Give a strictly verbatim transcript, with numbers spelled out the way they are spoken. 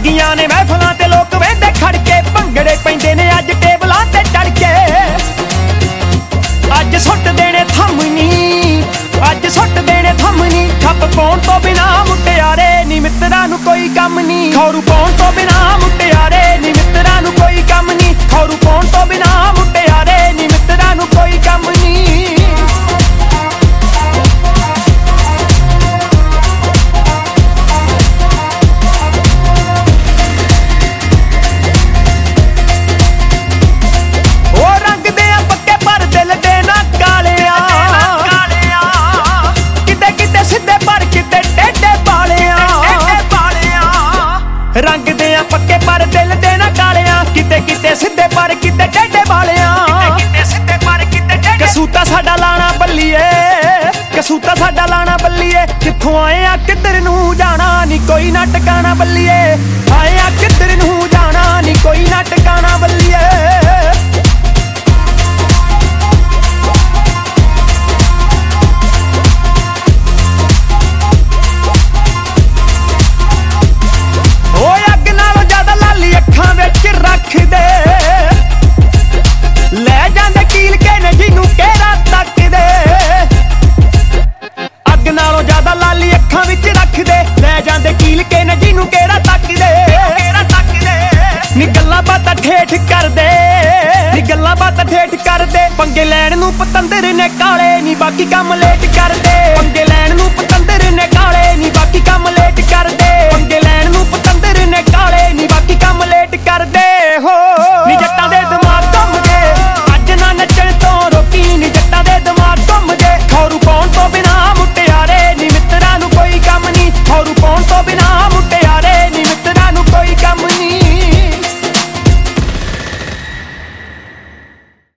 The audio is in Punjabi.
ਲੱਗੀਆਂ ਨੇ ਮਹਿਫਲਾਂ ਤੇ ਲੋਕ ਵੇਂਦੇ ਖੜ ਕੇ ਭੰਗੜੇ ਪੈਂਦੇ ਨੇ ਅੱਜ ਟੇਬਲਾਂ ਤੇ ਚੜ ਕੇ ਅੱਜ ਸੁੱਟ ਦੇਣੇ ਥੰਮਨੀ ਅੱਜ ਸੁੱਟ ਦੇਣੇ ਥੰਮਨੀ ਖੱਪ ਪਾਉਣ ਤੋਂ ਬਿਨਾ ਮੁਟਿਆਰੇ ਨੀ ਮਿੱਤਰਾਂ ਨੂੰ ਕੋਈ ਕੰਮ ਨੀ ਖੌਰੂ ਪਾਉਣ ਤੋਂ ਬਿਨਾ ਮੁਟਿਆਰੇ ਨੀ ਮਿੱਤਰਾਂ ਨੂੰ ਕੋਈ ਕੰਮ ਨੀ ਖੌਰੂ ਪਾਉਣ ਤੋਂ ਬਿਨਾ ਮੁਟਿਆਰੇ ਨੀ ਮਿੱਤਰਾਂ ਨੂੰ ਕੋਈ ਕੰਮ ਨੀ ਰੰਗ ਦੇ ਆ ਪੱਕੇ ਪਰ ਦਿਲ ਦੇ ਨਾ ਕਾਲਿਆਂ ਕਿਤੇ ਕਿਤੇ ਸਿੱਧੇ ਪਰ ਕਿਤੇ ਟੇਢੇ ਵਾਲਿਆਂ ਕਿਤੇ ਸਿੱਧੇ ਪਰ ਕਿਤੇ ਟੇਢੇ ਕਸੂਤਾ ਸਾਡਾ ਲਾਣਾ ਬੱਲੀਏ ਕਸੂਤਾ ਸਾਡਾ ਲਾਣਾ ਬੱਲੀਏ ਕਿੱਥੋਂ ਆਏ ਆ ਕਿੱਧਰ ਨੂੰ ਜਾਣਾ ਨੀ ਕੋਈ ਨਾ ਟਿਕਾਣਾ ਬੱਲੀਏ ਆਏ ਆ ਕਿੱਧਰ ਨੂੰ ਜਾਣਾ ਨੀ ਕੋਈ ਨਾ ਟਿਕਾਣਾ ਬੱਲੀਏ ਲੈ ਜਾਂਦੇ ਕੀਲ ਕੇ ਨੇ ਜਿਹਨੂੰ ਕਿਹੜਾ ਤੱਕਦੇ ਅੱਗ ਨਾਲੋਂ ਜ਼ਿਆਦਾ ਲਾਲੀ ਅੱਖਾਂ ਵਿੱਚ ਰੱਖਦੇ ਲੈ ਜਾਂਦੇ ਕੀਲ ਕੇ ਨੇ ਜਿਹਨੂੰ ਕਿਹੜਾ ਤੱਕਦੇ ਕਿਹੜਾ ਤੱਕਦੇ ਨੀ ਗੱਲਾਂ ਬਾਤਾਂ ਠੇਠ ਕਰਦੇ ਨੀ ਗੱਲਾਂ ਬਾਤਾਂ ਠੇਠ ਕਰਦੇ ਪੰਗੇ ਲੈਣ ਨੂੰ ਪਤੰਦਰ ਨੇ ਕਾਲੇ ਨੀ ਬਾਕੀ ਕੰਮ ਲੇਟ ਕਰਦੇ ਪੰਗੇ